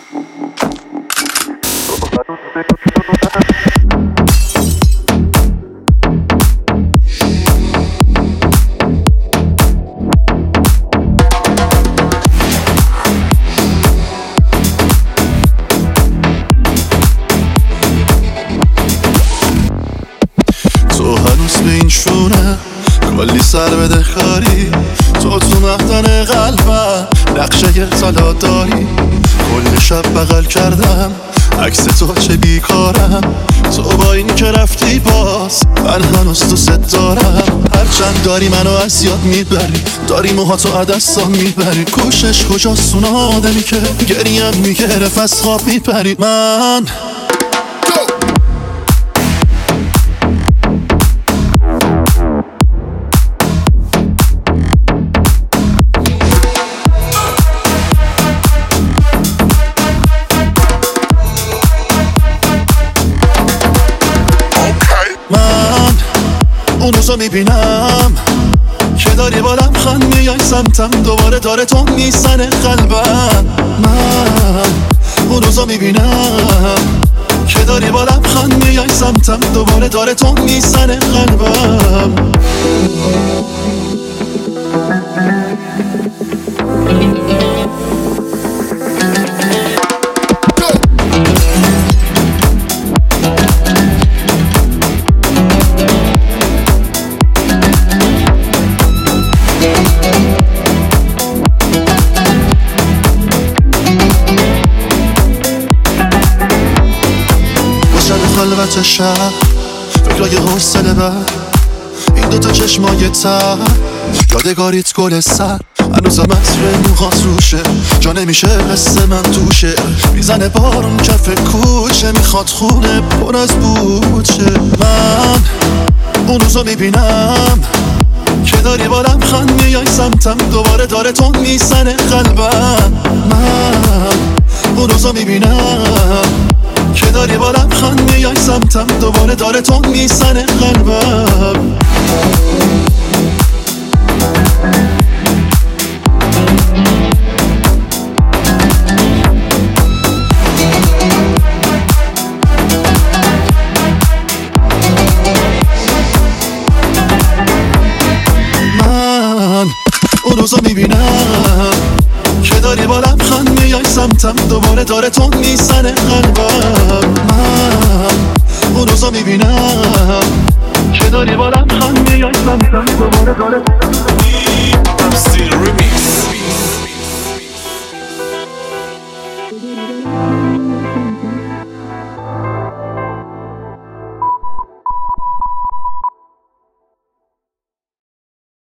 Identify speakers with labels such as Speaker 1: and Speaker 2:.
Speaker 1: تو هنوز به این شونه کلی سر بده خاری، تو مهدن قلبم نقشه طلا داری. کل شب بغل کردم عکس تو چه بیکارم، تو با این که رفتی باز من هنوز دوست دارم. هرچند داری منو از یاد میبری، داری موهاتو عدستان میبری، کوشش کجاست اون آدمی که گریم میگرف از خواب میپری. من اون روزو میبینم که داری با لبخند میای سمتم، دوباره داره تو میزنه قلبم. من اون روزو میبینم که داری با لبخند میای سمتم، دوباره داره تو میزنه قلبم. خلوت شب فکرای حوصله بر این دوتا چشمای تر، یادگاریت گل سر هنوزم عطر موهات روشه، جا نمیشه حس من توشه، میزنه بارون کف کوچه، میخواد خونه پر از بوچه. من اون روزو میبینم که داری با لبخند میای سمتم، دوباره داره تو میزنه قلبم. من اون روزو میبینم که داری با لبخند میای سمتم، دوباره داره تو میزنه قلبم. من اون روزو میبینم که داری با لبخند میای سمتم، دوباره داره تو میزنه قلبم. من اون روزا میبینم که داری با لبخند میای سمتم، دوباره داره
Speaker 2: I'm still remix.